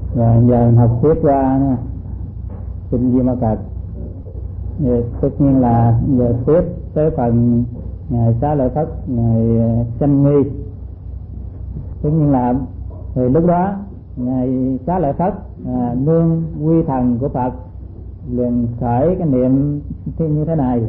Rồi giờ học tiếp qua kinh Di Ma Cật. Tất nhiên là giờ tiếp tới phần ngày Xá Lợi Phất, ngày sanh nghi. Tất nhiên là thì lúc đó ngày Xá Lợi Phất nương quy thần của Phật liền khởi cái niệm như thế này: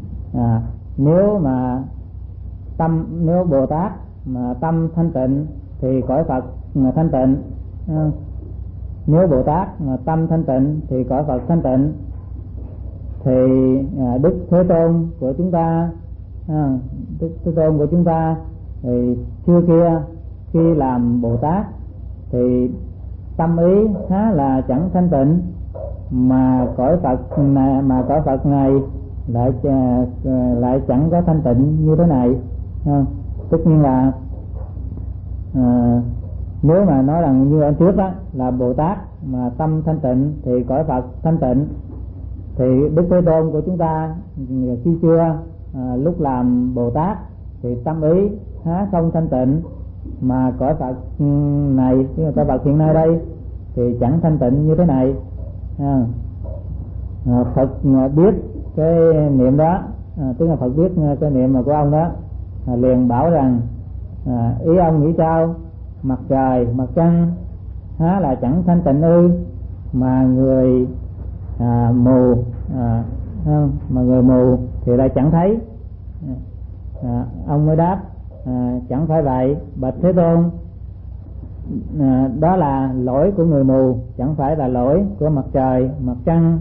nếu Bồ Tát mà tâm thanh tịnh thì cõi Phật thanh tịnh. Nếu Bồ Tát mà tâm thanh tịnh thì cõi Phật thanh tịnh. Thì Đức Thế Tôn của chúng ta, Đức Thế Tôn của chúng ta thì xưa kia khi làm Bồ Tát thì tâm ý khá là chẳng thanh tịnh, mà cõi Phật này lại chẳng có thanh tịnh như thế này. Tất nhiên là nếu mà nói rằng như anh trước đó là Bồ Tát mà tâm thanh tịnh thì cõi Phật thanh tịnh, thì Đức Thế Tôn của chúng ta khi xưa lúc làm Bồ Tát thì tâm ý há không thanh tịnh, mà cõi Phật này, cõi Phật hiện nay đây thì chẳng thanh tịnh như thế này. Phật biết cái niệm đó, tức là Phật biết cái niệm mà của ông đó, liền bảo rằng ý ông nghĩ sao? Mặt trời, mặt trăng há là chẳng thanh tịnh ư? Mà người mù mà người mù thì lại chẳng thấy. Ông mới đáp: chẳng phải vậy bạch Thế Tôn, đó là lỗi của người mù, chẳng phải là lỗi của mặt trời, mặt trăng.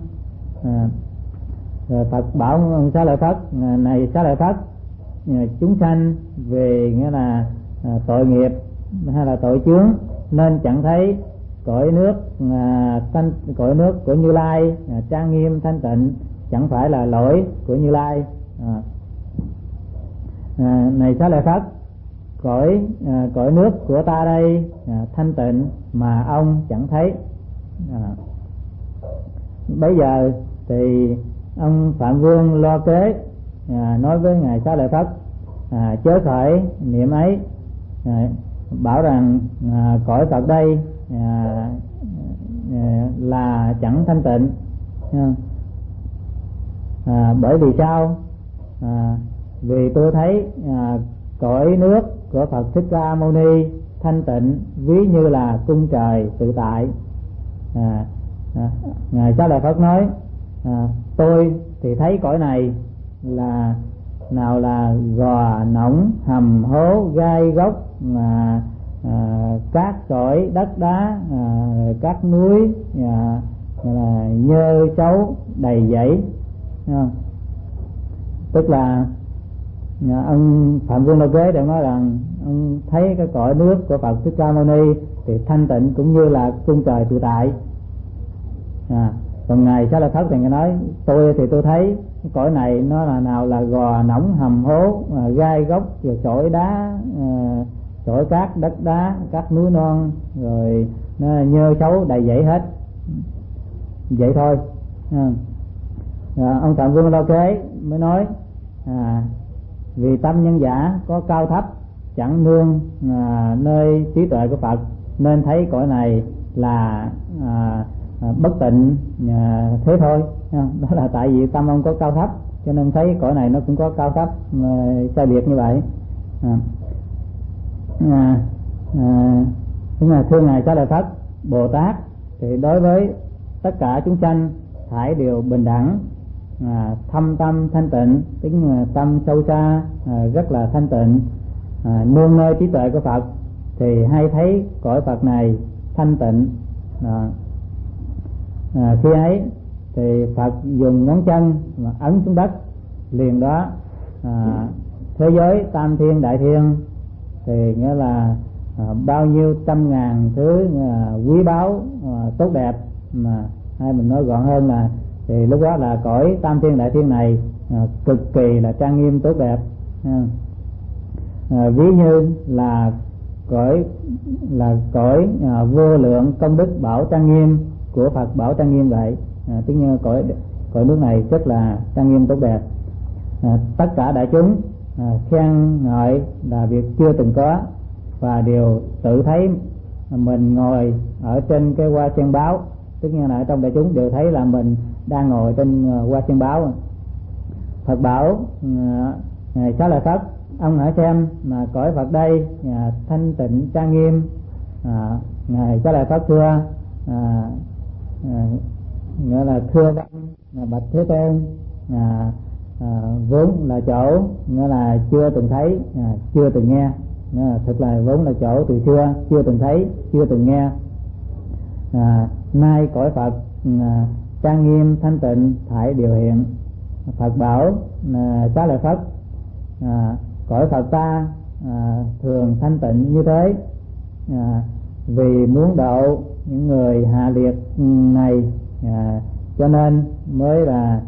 Rồi Phật bảo ông Xá Lợi Phất: này Xá Lợi Phất, chúng sanh về nghĩa là tội nghiệp hay là tội chướng nên chẳng thấy cõi nước của Như Lai trang nghiêm thanh tịnh, chẳng phải là lỗi của Như Lai. Này Xá Lợi Phất, cõi nước của ta đây thanh tịnh mà ông chẳng thấy. Bây giờ thì ông Phạm Vương Lo Kế nói với ngài Xá Lợi Phất chớ khởi niệm ấy, bảo rằng cõi Phật đây là chẳng thanh tịnh. Bởi vì sao? Vì tôi thấy cõi nước của Phật Thích Ca Mâu Ni thanh tịnh ví như là cung trời tự tại. Ngài Xá Lợi Phất nói: tôi thì thấy cõi này là nào là gò nỏng hầm hố gai góc, cát cõi đất đá, các núi nhơ chấu đầy dãy. Tức là ông Phạm Vương Lo Kế đã nói rằng ông thấy cái cõi nước của Phật Thích Ca Mâu Ni thì thanh tịnh cũng như là cung trời tự tại. Còn ngài Xá Lợi Phất thì ngài nói: tôi thì tôi thấy cái cõi này nó là nào là gò nỏng hầm hố, gai góc, rồi chổi đá, chổi cát đất đá, các núi non, rồi nó nhơ chấu đầy dãy hết. Vậy thôi. Ông Phạm Vương Lo Kế mới nói: vì tâm nhân giả có cao thấp chẳng nương nơi trí tuệ của Phật, nên thấy cõi này là bất tịnh thế thôi. Đó là tại vì tâm ông có cao thấp, cho nên thấy cõi này nó cũng có cao thấp sai biệt như vậy. Thưa ngài Xá Lợi Phất, Bồ Tát thì đối với tất cả chúng sanh thảy đều bình đẳng, thâm tâm thanh tịnh, tính tâm sâu xa rất là thanh tịnh, nương nơi trí tuệ của Phật thì hay thấy cõi Phật này thanh tịnh. Khi ấy thì Phật dùng ngón chân mà ấn xuống đất, liền đó thế giới tam thiên đại thiên thì nghĩa là bao nhiêu trăm ngàn thứ quý báu tốt đẹp, mà hay mình nói gọn hơn là thì lúc đó là cõi tam thiên đại thiên này cực kỳ là trang nghiêm tốt đẹp, ví như là cõi vô lượng công đức bảo trang nghiêm của Phật bảo trang nghiêm vậy. Tức như cõi nước này rất là trang nghiêm tốt đẹp. Tất cả đại chúng khen ngợi là việc chưa từng có, và đều tự thấy mình ngồi ở trên cái hoa sen báo, tức như là ở trong đại chúng đều thấy là mình đang ngồi trên hoa sen báo. Phật bảo Ngài Xá Lợi Phất, ông hãy xem mà cõi Phật đây thanh tịnh trang nghiêm. Ngài Xá Lợi Phất thưa, nghĩa là thưa bạch Thế Tôn, vốn là chỗ, nghĩa là chưa từng thấy, chưa từng nghe. Thật là vốn là chỗ từ xưa chưa từng thấy, chưa từng nghe. Nay cõi Phật trang nghiêm thanh tịnh thải điều hiện. Phật bảo Xá Lợi Phất, cõi Phật ta thường thanh tịnh như thế, vì muốn độ những người hạ liệt này, cho nên mới là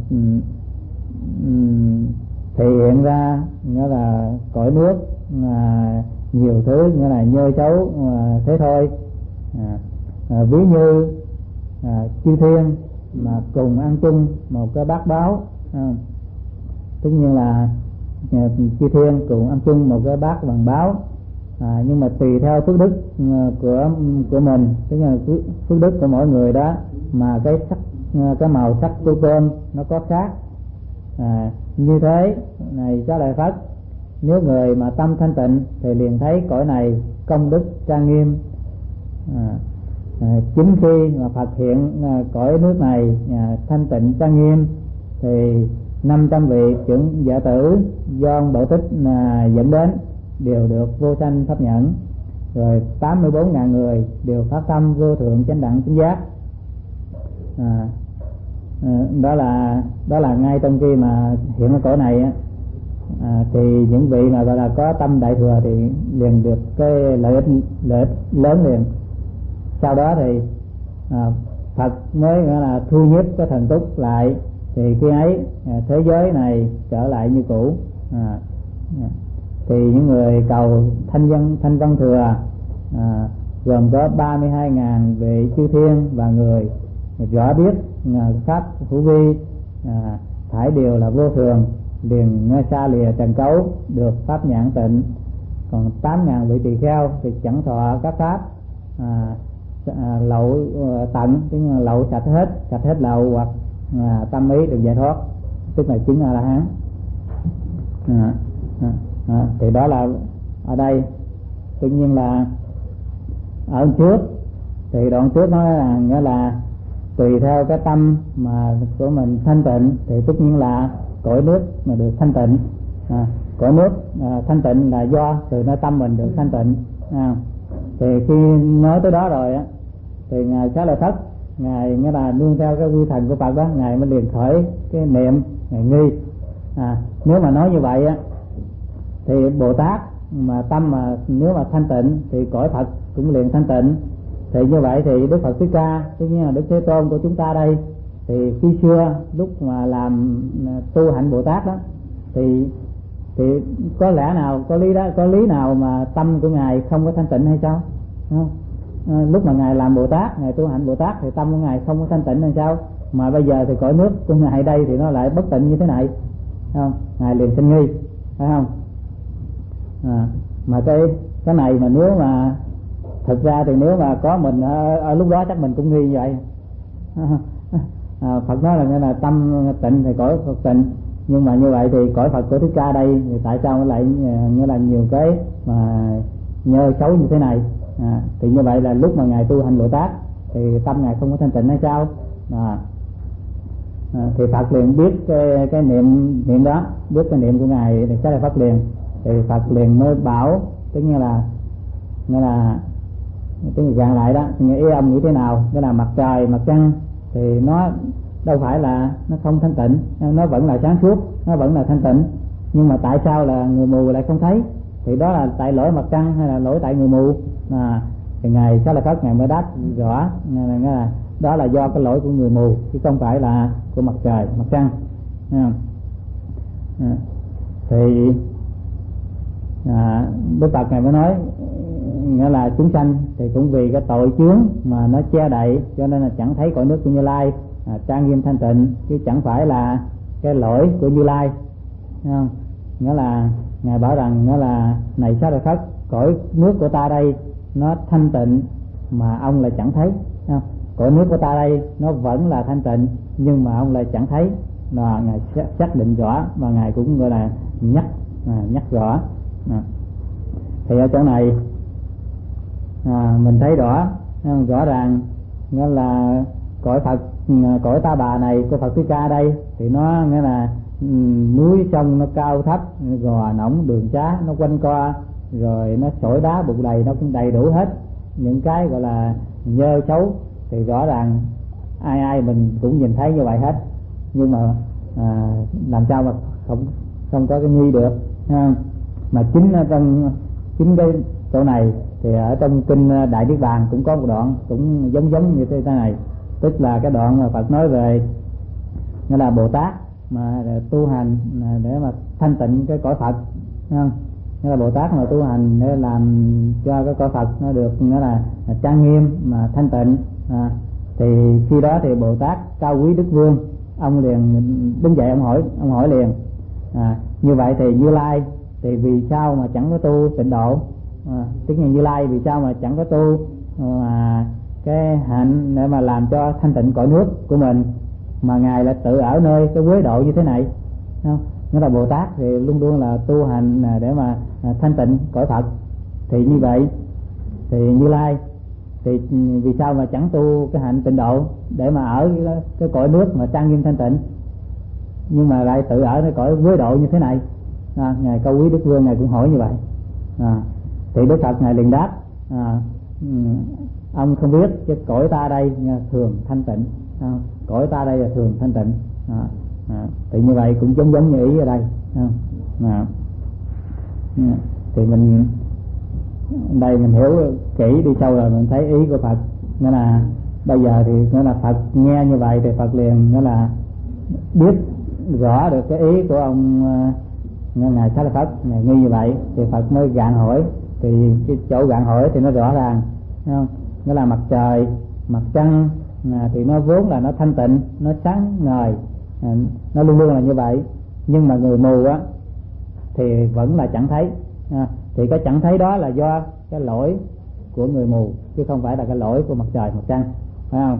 thể hiện ra, nghĩa là cõi nước nhiều thứ, nghĩa là nhơ chấu thế thôi. Ví như chư thiên mà cùng ăn chung một cái bát báo, tất nhiên là chư thiên cùng ăn chung một cái bát bằng báo, nhưng mà tùy theo phước đức của mình, tức là phước đức của mỗi người đó mà cái màu sắc của cơm nó có khác. Như thế này Xá Lợi Phất, nếu người mà tâm thanh tịnh thì liền thấy cõi này công đức trang nghiêm. Chính khi mà Phật hiện cõi nước này thanh tịnh trang nghiêm thì 500 vị trưởng giả tử do Bộ Tích dẫn đến đều được vô sanh pháp nhẫn, rồi 84.000 người đều phát tâm vô thượng chánh đẳng chánh giác. Đó là ngay trong khi mà hiện ở cõi này thì những vị mà gọi là có tâm đại thừa thì liền được cái lợi ích lớn liền. Sau đó thì Phật mới gọi là thu nhiếp cái thần túc lại, thì khi ấy thế giới này trở lại như cũ. Thì những người cầu thanh văn thừa gồm có 32.000 vị chư thiên và người rõ biết pháp hữu vi, thải đều là vô thường, liền xa lìa trần cấu được pháp nhãn tịnh. Còn 8.000 vị tỳ kheo thì chẳng thọ các pháp lậu tận, tức là lậu sạch hết lậu, hoặc tâm ý được giải thoát, tức là chứng A La Hán. Thì đó là ở đây. Tuy nhiên là ở trước thì đoạn trước nói là nghĩa là tùy theo cái tâm mà của mình thanh tịnh thì tất nhiên là cõi nước mà được thanh tịnh. Cõi nước thanh tịnh là do từ nơi tâm mình được thanh tịnh. Thì khi nói tới đó rồi á, thì Ngài Xá Lợi Phất, Ngài nghĩa là nương theo cái quy thần của Phật đó, Ngài mới liền khởi cái niệm, Ngài nghi. Nếu mà nói như vậy á thì Bồ Tát mà tâm mà nếu mà thanh tịnh thì cõi Phật cũng liền thanh tịnh. Thì như vậy thì Đức Phật Thích Ca, tất nhiên là Đức Thế Tôn của chúng ta đây, thì khi xưa lúc mà làm tu hạnh Bồ Tát đó thì có lẽ nào có lý nào mà tâm của Ngài không có thanh tịnh hay sao? Không. Lúc mà Ngài làm Bồ Tát, Ngài tu hạnh Bồ Tát thì tâm của Ngài không có thanh tịnh hay sao? Mà bây giờ thì cõi nước của Ngài đây thì nó lại bất tịnh như thế này, không? Ngài liền sinh nghi, phải không? Mà cái này mà nếu mà thực ra thì nếu mà có mình ở lúc đó chắc mình cũng nghi như vậy. Phật nói là nghĩa là tâm tịnh thì cõi Phật tịnh, nhưng mà như vậy thì cõi Phật của Thích Ca đây thì tại sao nó lại nghĩa là nhiều cái mà nhơ xấu như thế này? Thì như vậy là lúc mà Ngài tu hành Bồ Tát thì tâm Ngài không có thanh tịnh hay sao? Thì Phật liền biết cái niệm đó, biết cái niệm của Ngài thì Xá Lợi Phất liền, thì Phật liền mới bảo, tức nghĩa là tiếng gạn lại đó, ý ông nghĩ thế nào? Cái là mặt trời, mặt trăng thì nó đâu phải là nó không thanh tịnh, nó vẫn là sáng suốt, nó vẫn là thanh tịnh, nhưng mà tại sao là người mù lại không thấy? Thì đó là tại lỗi mặt trăng hay là lỗi tại người mù? Thì Ngài Xá Lợi Phất Ngài mới đáp rõ là đó là do cái lỗi của người mù chứ không phải là của mặt trời, mặt trăng. Thì Đức Phật Ngài mới nói nghĩa là chúng sanh thì cũng vì cái tội chướng mà nó che đậy cho nên là chẳng thấy cõi nước của Như Lai trang nghiêm thanh tịnh, chứ chẳng phải là cái lỗi của Như Lai. Nghĩa là Ngài bảo rằng nghĩa là này Xá Lợi Phất, cõi nước của ta đây nó thanh tịnh mà ông lại chẳng thấy, không? Cõi nước của ta đây nó vẫn là thanh tịnh nhưng mà ông lại chẳng thấy, là ngài xác định rõ và ngài cũng gọi là nhắc rõ. Thì ở chỗ này mình thấy rõ ràng nghĩa là cõi Phật, cõi Ta Bà này của Phật Thích Ca đây thì nó nghĩa là núi sông nó cao thấp, gò nõng đường xá nó quanh co, rồi nó sỏi đá bụi đầy, nó cũng đầy đủ hết những cái gọi là nhơ xấu, thì rõ ràng ai mình cũng nhìn thấy như vậy hết. Nhưng mà làm sao mà không có cái nghi được ha? Mà chính cái chỗ này thì ở trong kinh Đại Niết Bàn cũng có một đoạn cũng giống như thế này, tức là cái đoạn mà Phật nói về nghĩa là Bồ Tát mà tu hành để mà thanh tịnh cái cõi Phật, không? Nghĩa là Bồ Tát mà tu hành để làm cho cái cõi Phật nó được nghĩa là trang nghiêm mà thanh tịnh, thì khi đó thì Bồ Tát Cao Quý Đức Vương ông liền đứng dậy, ông hỏi liền, như vậy thì Như Lai thì vì sao mà chẳng có tu tịnh độ, tức là Như Lai vì sao mà chẳng có tu cái hạnh để mà làm cho thanh tịnh cõi nước của mình, mà ngài lại tự ở nơi cái quế độ như thế này, không? Nghĩa là Bồ Tát thì luôn luôn là tu hành để mà thanh tịnh cõi Phật, thì như vậy thì Như Lai thì vì sao mà chẳng tu cái hạnh tịnh độ để mà ở cái cõi nước mà trang nghiêm thanh tịnh, nhưng mà lại tự ở cái cõi quế độ như thế này. Ngài Cao Quý Đức Vương ngài cũng hỏi như vậy. Thì Đức Phật ngài liền đáp, ông không biết cái cõi ta đây thường thanh tịnh, cõi ta đây là thường thanh tịnh. Thì như vậy cũng giống như ý ở đây. Thì mình đây mình hiểu kỹ đi sâu rồi mình thấy ý của Phật, nghĩa là bây giờ thì nghĩa là Phật nghe như vậy thì Phật liền nghĩa là biết rõ được cái ý của ông ngài Xá Lợi Phất ngài nghi như vậy, thì Phật mới gạn hỏi. Thì cái chỗ gạn hỏi thì nó rõ ràng, không? Nghĩa là mặt trời, mặt trăng thì nó vốn là nó thanh tịnh, nó sáng ngời, nó luôn luôn là như vậy, nhưng mà người mù á thì vẫn là chẳng thấy. Thì cái chẳng thấy đó là do cái lỗi của người mù chứ không phải là cái lỗi của mặt trời mặt trăng, phải không?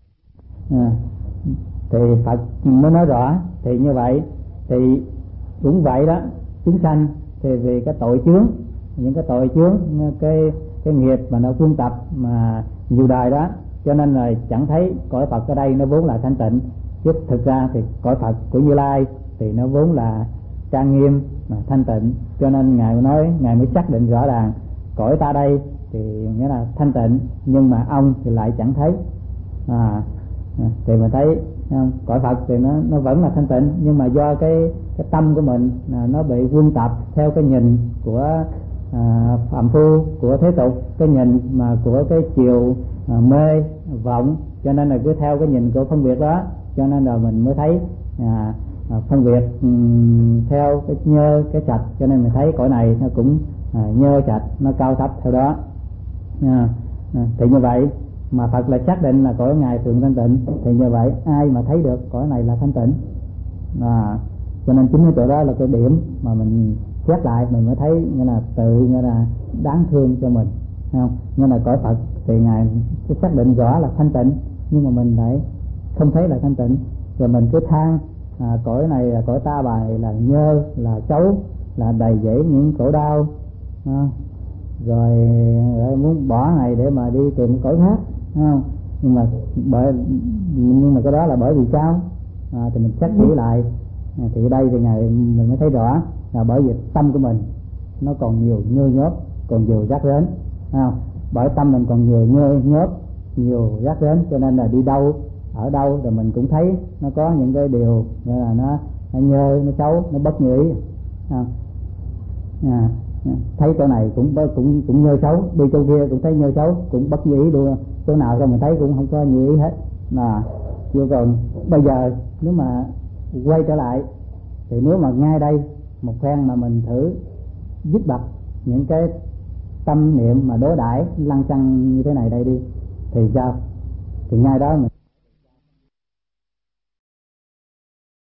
Thì Phật mới nói rõ. Thì như vậy thì cũng vậy đó, chúng sanh thì vì cái tội chướng, những cái tội chướng, cái nghiệp mà nó quân tập mà nhiều đời đó, cho nên là chẳng thấy cõi Phật ở đây nó vốn là thanh tịnh. Chứ thực ra thì cõi Phật của Như Lai thì nó vốn là trang nghiêm mà thanh tịnh, cho nên ngài mới xác định rõ ràng cõi ta đây thì nghĩa là thanh tịnh, nhưng mà ông thì lại chẳng thấy. Thì mình thấy không? Cõi Phật thì nó vẫn là thanh tịnh, nhưng mà do cái tâm của mình nó bị quân tập theo cái nhìn của phàm phu, của thế tục, cái nhìn mà của cái chiều mê vọng, cho nên là cứ theo cái nhìn của phân biệt đó, cho nên là mình mới thấy phân biệt theo cái nhơ cái sạch, cho nên mình thấy cõi này nó cũng nhơ sạch, nó cao thấp theo đó. Thì như vậy mà Phật lại xác định là cõi ngài thường thanh tịnh, thì như vậy ai mà thấy được cõi này là thanh tịnh. Cho nên chính cái chỗ đó là cái điểm mà mình xét lại mình mới thấy nghĩa là tự nghĩa là đáng thương cho mình, không? Nhưng mà cõi Phật thì ngài xác định rõ là thanh tịnh, nhưng mà mình lại không thấy là thanh tịnh, rồi mình cứ than cõi này là cõi ta bà này là nhơ, là xấu, là đầy dẫy những khổ đau, rồi muốn bỏ này để mà đi tìm cõi khác, không? Nhưng mà cái đó là bởi vì sao? Thì mình xét kỹ lại, thì ở đây thì ngài mình mới thấy rõ là bởi vì tâm của mình nó còn nhiều nhơ nhớp, còn nhiều rác rến, không? Bởi tâm mình còn nhiều nhơ nhớp, nhiều rác rến, cho nên là đi đâu ở đâu rồi mình cũng thấy nó có những cái điều gọi là nó nhơ, nó xấu, nó bất như ý, không? Thấy chỗ này cũng nhơ xấu, đi chỗ kia cũng thấy nhơ xấu, cũng bất như ý luôn, chỗ nào cho mình thấy cũng không có như ý hết. Chưa còn bây giờ nếu mà quay trở lại thì nếu mà ngay đây một phen mà mình thử dứt bật những cái tâm niệm mà đối đãi lăng xăng như thế này đây đi, thì sao? Thì ngay đó